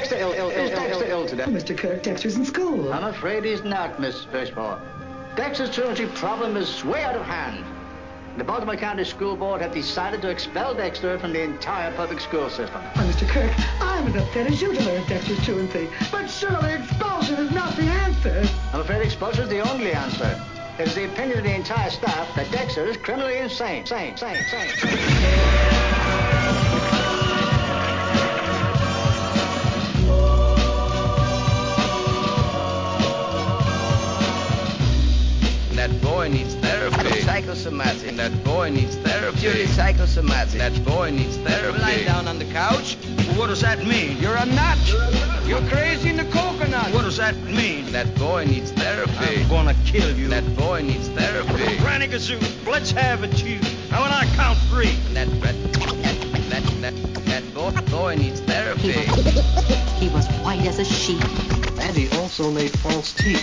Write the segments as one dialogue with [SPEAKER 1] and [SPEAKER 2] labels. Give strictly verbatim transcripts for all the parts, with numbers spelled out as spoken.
[SPEAKER 1] Dexter ill, ill, ill, Dexter ill today?
[SPEAKER 2] Oh, Mister Kirk, Dexter's in school.
[SPEAKER 1] I'm afraid he's not, Miss Fishmore. Dexter's truancy problem is way out of hand. The Baltimore County School Board have decided to expel Dexter from the entire public school system.
[SPEAKER 2] Why, Mister Kirk, I'm as upset as you to learn Dexter's truancy. But surely expulsion is not the answer.
[SPEAKER 1] I'm afraid expulsion is the only answer. It is the opinion of the entire staff that Dexter is criminally insane. Sane, sane, sane, sane.
[SPEAKER 3] That boy needs therapy.
[SPEAKER 4] Psychosomatic.
[SPEAKER 3] That boy needs therapy.
[SPEAKER 4] Purely psychosomatic.
[SPEAKER 3] That boy needs therapy.
[SPEAKER 4] Lying down on the couch.
[SPEAKER 5] Well, what does that mean?
[SPEAKER 4] You're a nut. You're crazy in the coconut.
[SPEAKER 5] What does that mean?
[SPEAKER 3] That boy needs therapy.
[SPEAKER 5] I'm gonna kill you.
[SPEAKER 3] That boy needs therapy.
[SPEAKER 5] Granny Gazoo, let's have it, you. Now when I count three.
[SPEAKER 3] That that that that that, that boy, boy needs therapy.
[SPEAKER 6] He was, he was white as a sheet.
[SPEAKER 7] And he also made false teeth.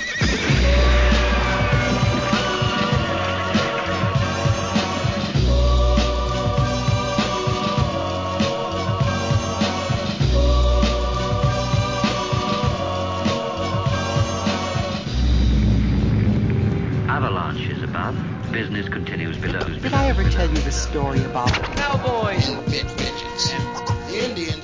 [SPEAKER 8] Avalanche is above. Business continues below.
[SPEAKER 9] Did I ever tell you the story about
[SPEAKER 4] cowboys?
[SPEAKER 10] Bitch, bitches. The Indians